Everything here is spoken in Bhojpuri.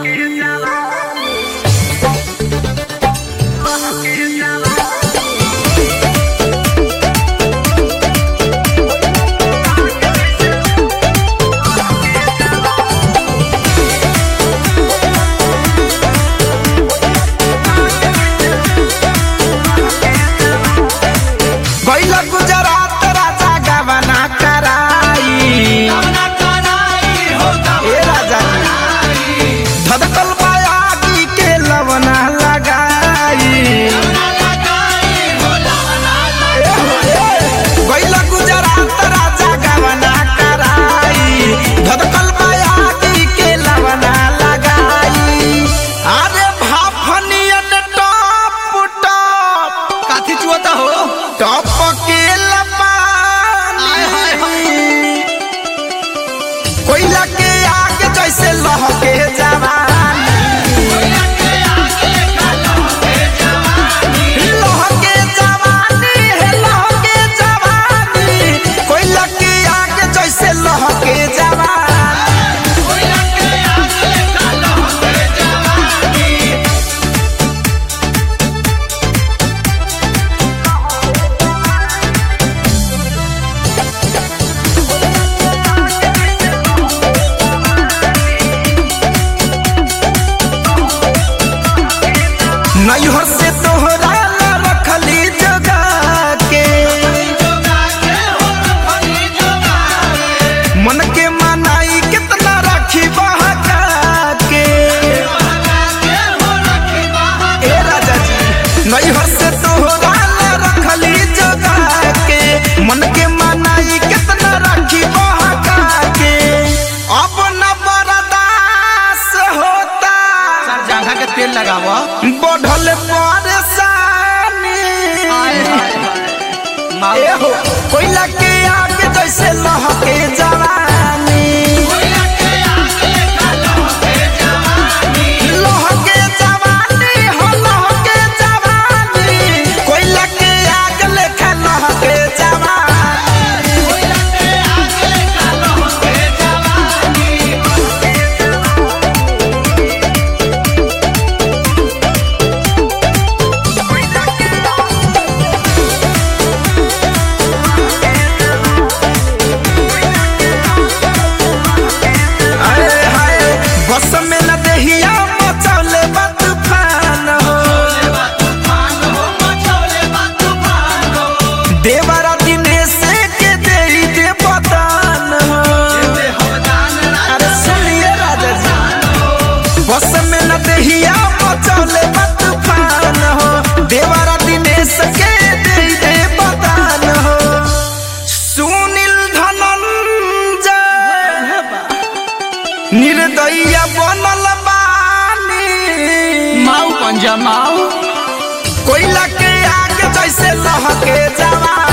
कोयला के आगे जैसे लहके जवानी, लहके जवानी है लहके जवानी, कोयला के आगे जैसे लहके जवानी। नैहर से तोहरा रखली जगा के, मन के मनाई कितना राखी बहका के। ए राजा जी नैहर से तोहरा रखली जगा के, मन के मनाई कितना राखी बहका के। अब न बर्दाश्त होता, सर जांघा के तेल लगावा, बढ़ल परेशानी। एहो कोयला के आगे जैसे लहके जवानी, लहके जवानी हो लहके जवानी, कोयला के आगे लेखा लहके जवानी। बस में न देहिया मचौले बा तूफान हो, देवरा दिनेश के देई दे बदान हो। अरे सुनिए राजा जी, बस में न देहिया मचौले बा तूफान हो, देवरा दिनेश के देई दे बदान हो। सुनील धनंजय निर्दयिया बनल बानी, माऊ पंजा माऊ, कोयला के आगे जैसे लहके जवानी।